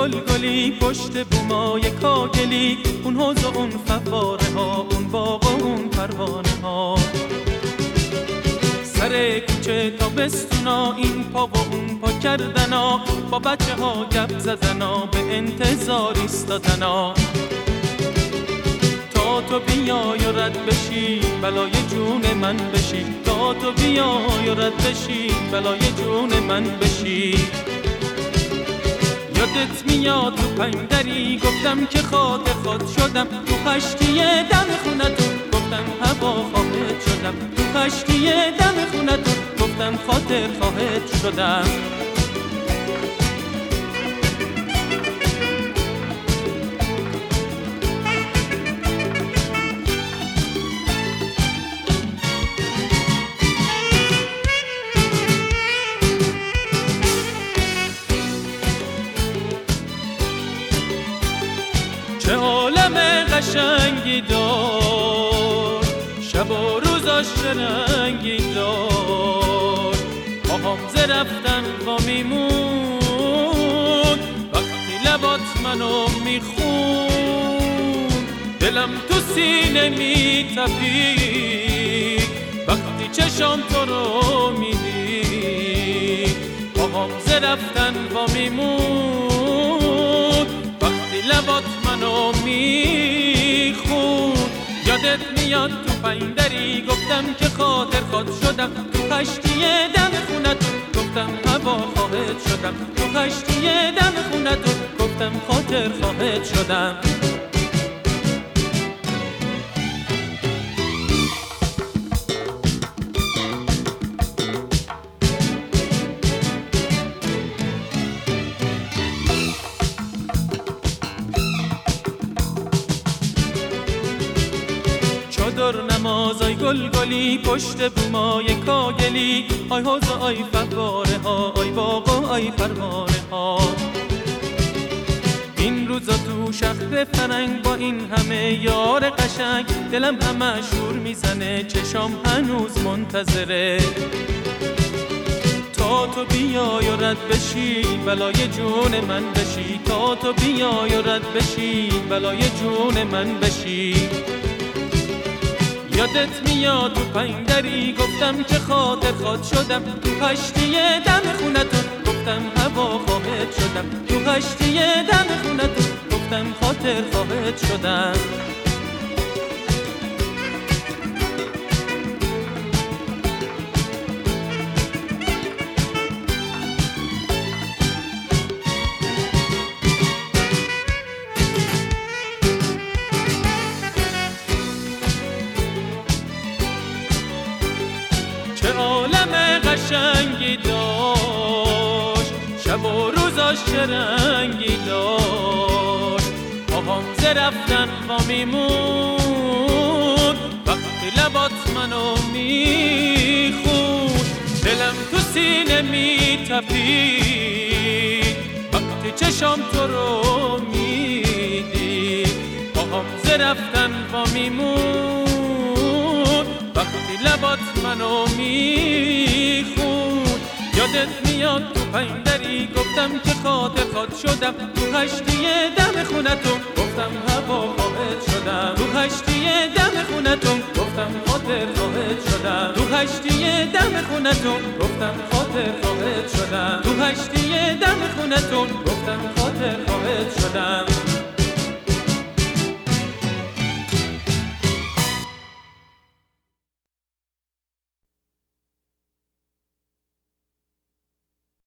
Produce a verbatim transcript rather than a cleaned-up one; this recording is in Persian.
گل گلی پشت بومای کاگلی، اون حوض و اون فواره ها، اون باغ و اون پروانه ها. سر کوچه تابستونا این پا و اون پا کردنا، با بچه ها گپ زدنا، به انتظار ایستادنا. تا تو بیای و رد بشی بلای جون من بشی، تا تو بیای و رد بشی بلای جون من بشی. یادت میاد تو پنجدری گفتم که خاطر خود شدم، تو خشتی دم خونتون گفتم هوا خواهد شدم، تو خشتی دم خونتون گفتم خاطر خواهد شدم. چه عالم قشنگی دار، شب و روزاش رنگی دار. پاهام ز رفتن وا میمون وقتی لبات منو میخون، دلم تو سینه میتپید وقتی چشام تو رو میدید. پاهام ز رفتن وا میمون وقتی لبات منو میخون. یادت میاد تو پنجدری گفتم که خاطر خود شدم، تو خشتی دم خونتون گفتم هوا خواهد شدم، تو خشتی دم خونتون گفتم خاطر خواهد شدم. چادر نمازای گل گلی پشت بومای کاگلی، آی حوض و آی فواره ها، آی باغ و آی پروانه ها. این روزا تو شهر فرنگ با این همه یار قشنگ، دلم همه شور میزنه چشام هنوز منتظره. تا تو بیای و رد بشی بلای جون من بشی، تا تو بیای و رد بشی بلای جون من بشی. یادت میاد تو پنجدری گفتم که خاطر خود شدم، تو خشتی دم خونتون گفتم هوا خواهد شدم، تو خشتی دم خونتون گفتم خاطر خواهد شدم. چه عالم قشنگی داشت، شب و روزاش چه رنگی داشت. پاهام ز رفتن وا میمون وقتی لبات منو میخون، دلم تو سینه میتپید وقتی چشام تو رو میدید. پاهام ز رفتن وا میمون وقتی لبات منو میخون. یادت میاد تو پنجدری گفتم که خاطر خود شدم، تو خشتی دم خونتون گفتم هوا خواهد شدم، تو خشتی دم خونتون گفتم خاطر خواهد شدم، تو خشتی دم خونتون گفتم خاطر خواهد شدم، تو خشتی دم خونتون گفتم خاطر خواهد شدم.